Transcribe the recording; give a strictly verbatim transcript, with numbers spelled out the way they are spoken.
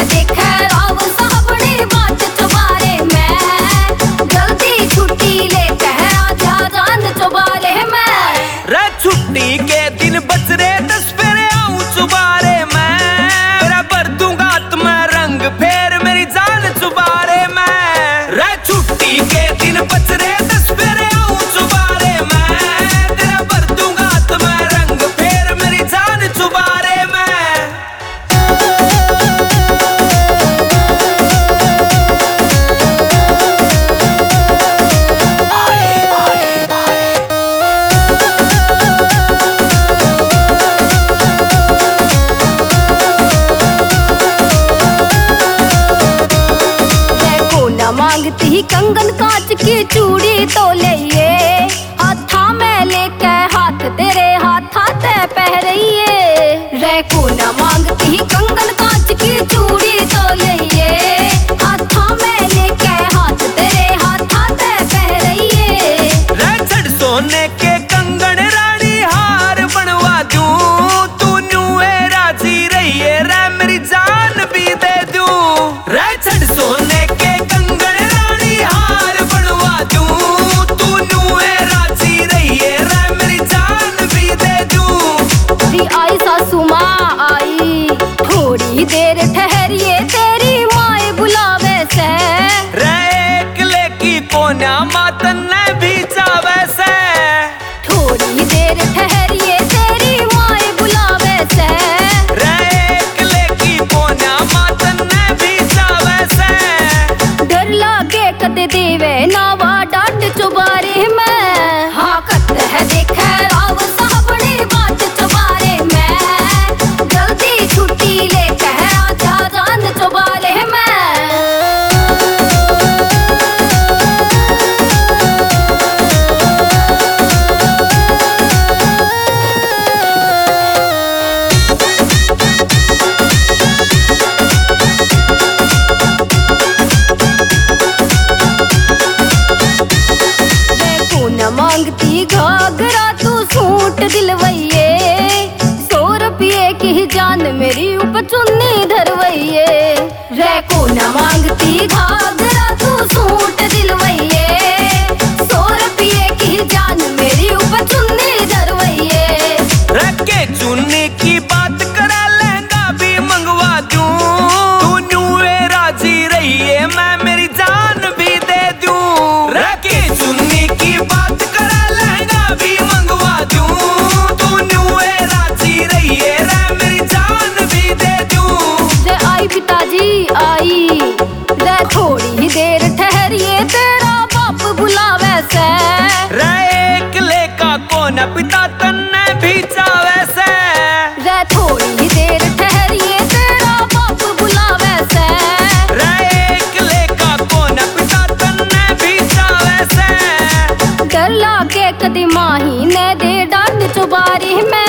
है देखे राव साहबड़ी बात चुबारे मैं जल्दी छुट्टी लेके आजा जान चुबारे मैं रे छुट्टी के दिन बच रे दस फेरे आऊं चुबारे मैं तेरा भर दूंगा तुम्हें रंग फेर मेरी जान चुबारे मैं रे छुट्टी के दिन बच रे दस फेरे आऊं चुबारे मैं तेरा भर दूंगा तुम्हें रंग फेर मेरी जान चुबारे मैं मांगती ही कंगन कांच की चूड़ी तो ले हाथा में लेके हाथ तेरे हाथा ते पहरिए रे को न मांगती ही कंगन कांच की चूड़ी तो ले हाथा में लेके हाथ तेरे हाथा ते पहरिए रे छड़ सोने के कंगन रानी हार बनवा दूं तू न्यूए राजी रहिए रे मेरी जान भी दे दूं रे छड़ सोने के देर ठहरिए तेरी माए बुलावे से रे एकले की कोन्या मातन ने भी जावे से थोड़ी देर ठहरिए तेरी माए बुलावे से रे एकले की कोन्या मातन ने भी जावे से डर लागे कदे देवे नावा डांड चुबारे में हाकत है देखे राव साहबड़ी बात चुबारे में जल्दी छुट्टी ले चुबारे मैं देखो न मांगती घाघरा तू सूट दिलवैये सौ रुपये की जान मेरी ऊपर चुन्नी धरवैये रे को न मांगती घाघरा तू सूट दिलवैये सौ रुपये की जान मेरी ऊपर चुन्नी धरवैये रखे चुन्नी की बात करा लहंगा भी मंगवा दूं तू न्यूए राजी रहिए मैं मेरी जान भी दे दूं रखे चुन्नी की बात करा लहंगा भी मंगवा दूं तू न्यूए राजी रहिए रे मेरी जान भी दे दूं रे आई पिताजी आई रे थोड़ी ही देर ठहरिए तेरा बाप बुलावे से रे एकले का कोना पिता तन्ने भी जावे से रे थोड़ी ही देर ठहरिए तेरा बाप बुलावे से रे एकले का कोना पिता तन्ने भी जावे से डर लागे कदी माही ने दे डांड चुबारी में